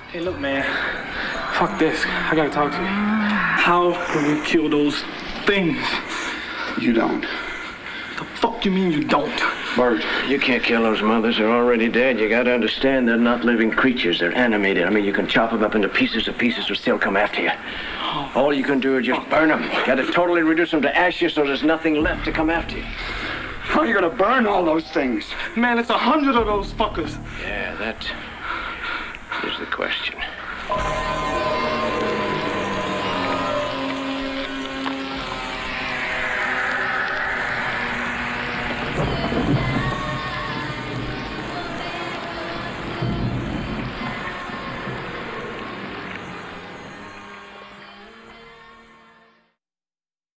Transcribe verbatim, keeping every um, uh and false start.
Hey, look, man. Fuck this. I gotta talk to you. How do we kill those things? You don't. The fuck you mean you don't? Bert. You can't kill those mothers. They're already dead. You gotta understand they're not living creatures. They're animated. I mean, you can chop them up into pieces of pieces will still come after you. All you can do is just burn them. You gotta totally reduce them to ashes so there's nothing left to come after you. How are you gonna burn all those things? Man, it's a hundred of those fuckers. Yeah, that is the question.